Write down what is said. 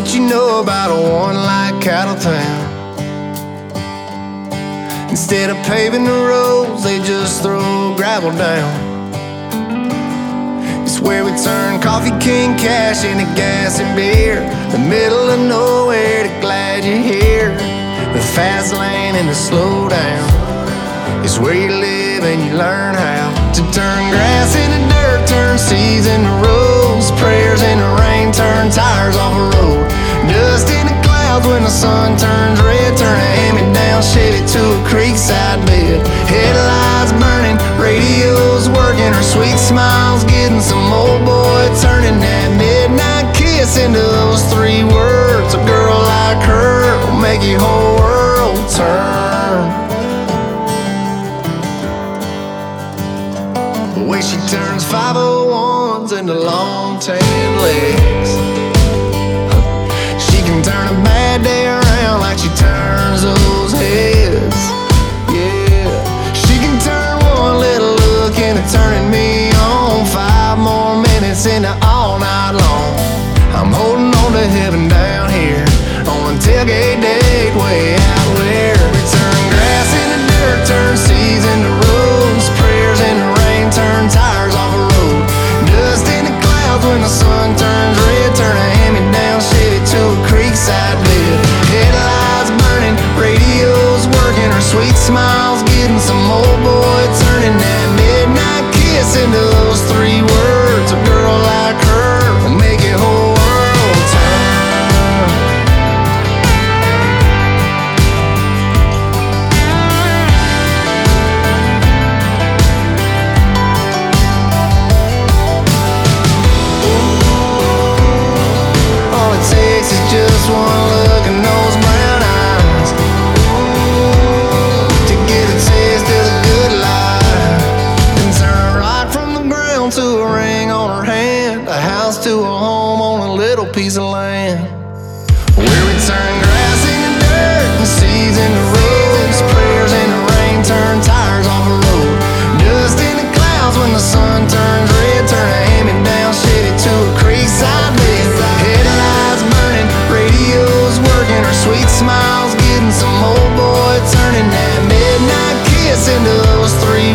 what you know about a one like cattle town. Instead of paving the roads, they just throw gravel down. It's where we turn coffee king cash into gas and beer. The middle of nowhere, to glad you're here. The fast lane and the slow down. It's where you live and you learn how to turn grass into dirt, turn seeds into roads, prayers into rain, turn tires off a road, dust into clouds when the sun turns red, turn a hand-me-down Chevy to a creekside bed. Headlights burning, radios working, her sweet smiles getting some old boy turning that midnight kiss into those three words. A girl like her will make your whole world turn. The way she turns 501s into long tan legs. She can turn a bad day around like she turns those heads. Yeah, she can turn one little look into turning me on. 5 more minutes into all night long. I'm holding on to heaven down here on tailgate day way out where we turn grass into dirt, turn seeds into roads, prayers into rain, turn tires off a road, dust into clouds when the sun turns red, turn a hand-me-down Chevy to a creekside bed. Headlights burning, radios working, her sweet smiles getting some old boy turning that midnight kiss into those three words. A girl like her will make your whole world turn. All it takes is just one look in those brown eyes to get a taste of the good life. Then turn a rock from the ground to a ring on her hand, a house to a home on a little piece of land. Where we turn grass into dirt and seeds into roads, prayers into rain, turn tires off a road, dust into clouds when the sun turns red, turn a hand-me-down Chevy to a creekside bed. Headlights burning, radios working, her sweet smiles getting some old boy turning that midnight kiss into those three